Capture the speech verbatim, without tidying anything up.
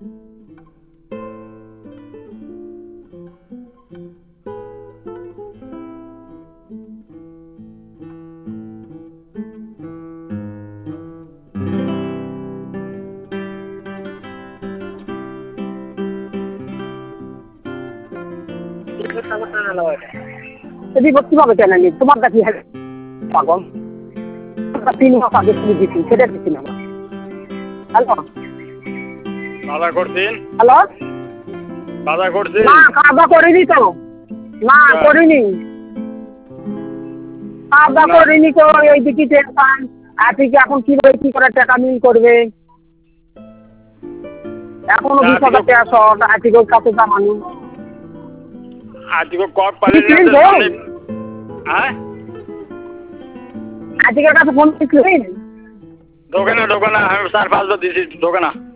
বিভক্তি পাবে কেন নি তোমার কাছে পাগল তিন মাস আগে তুমি দিচ্ছি সেটা দিচ্ছি না হ্যালো বাজার করছেন হ্যালো বাজার করছেন না খাওয়া করিনি তো না করিনি খাওয়া করিনি তো এই দিকে টেনশন আপনি কি এখন কিভাবে কি করে টাকা মিল করবে এখনো বিশ হাজার টাকা শর্ট আর্টিকেল কত জামানি আজকে কক পালেন হ্যাঁ আর্টিকেল কাছে ফোন দিচ্ছিলেন দোকানে দোকানে আমি চার পাঁচ দিয়েছি দোকানে